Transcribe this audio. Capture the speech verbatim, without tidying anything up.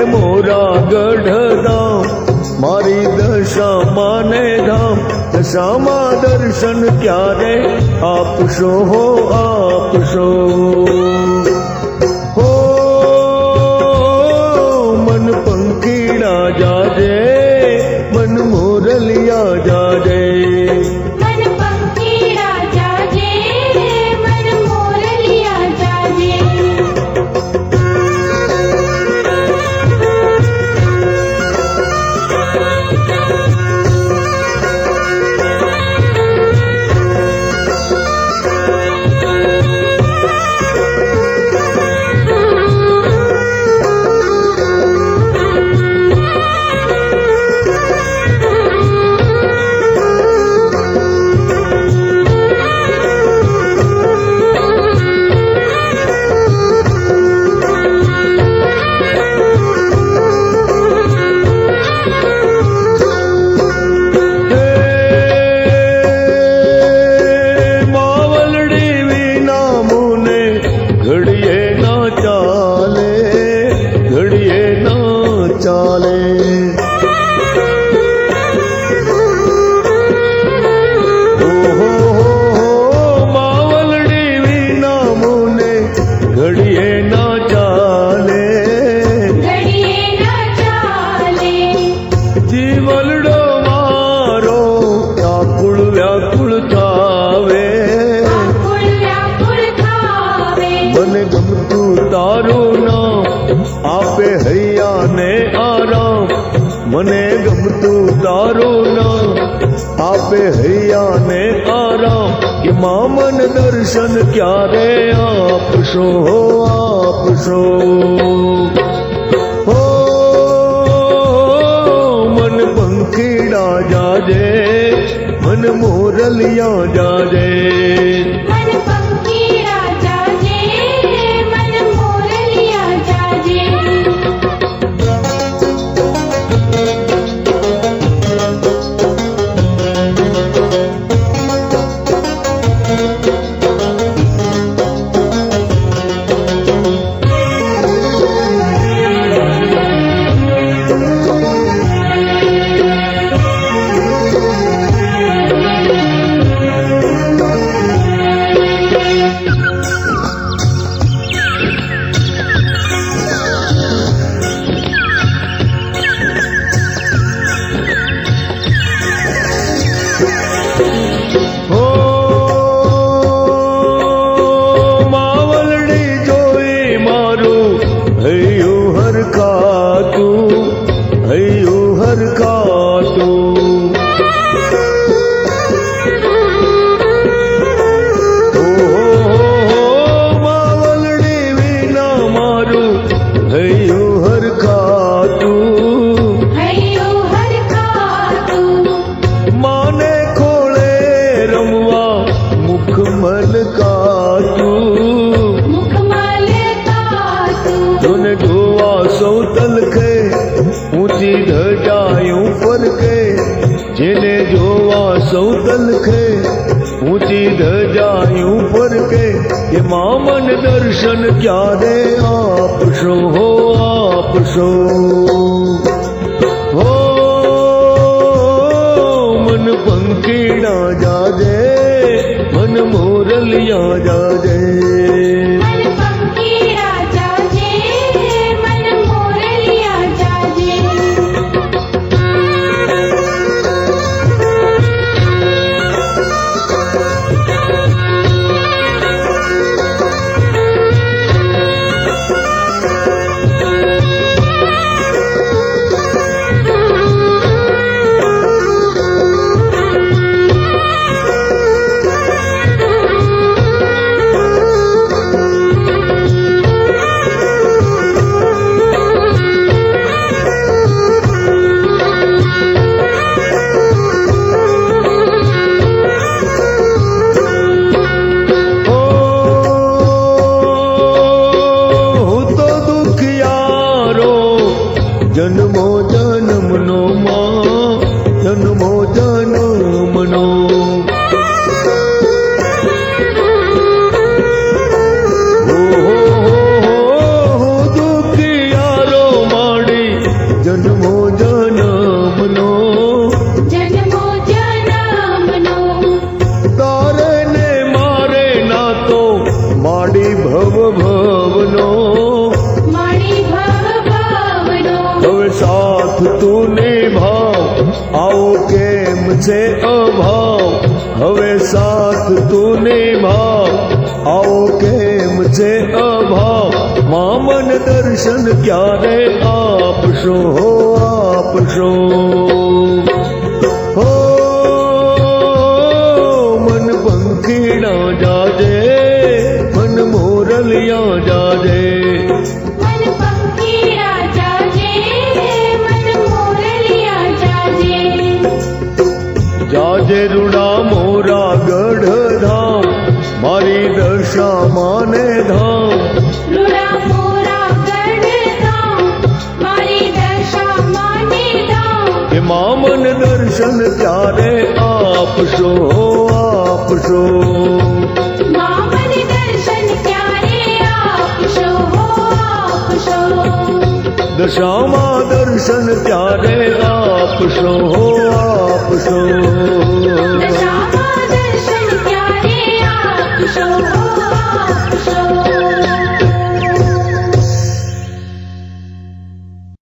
मोरा गढ़ धाम मारी दशा माने धाम दशामा दर्शन क्यारे आपशो हो आपशो हो मन पंखीड़ा जाजे मन मोरलिया जाजे मने गमतू तारो नाम आपे हैया ने आराम कि मामन दर्शन क्या रे आप सो हो आप सो हो मन पंखीड़ा जाजे मन मोरलिया जाजे सौतल खे ऊंची धजायूं पर के ये मामन दर्शन क्या दे आप सो हो आप सो हो मन पंखीड़ा जाजे मन मोरलिया जाजे जन्मो जन्मनो मां जन्मो जन्मनो हो हो हो दुखियारो माड़ी जन्मो जन्मनो जन्मो जन्मनो तारे ने मारे ना तो माड़ी भव भवनो माड़ी भव भवनो હવે સાથ તું નિભાવ આવો કેમ છે અભાવ હવે સાથ તું નિભાવ આવો કેમ છે અભાવ મામન દર્શન ક્યારે આપશો આપશો હો મન પંખીડા જાજે મન મોરલિયા જાજે मन पंखीड़ा जाजे मन मोरलिया जाजे जाजे रूड़ा मोरा गढ़ धाम मारी दशा माने धाम रूड़ा मोरा गढ़ धाम मारी दशा माने धाम के मामन दर्शन क्यारे आपशो आपशो मामन दर्शन क्यारे आपशो आपशो दशामा दर्शन क्यारे आपशो आपशो दशा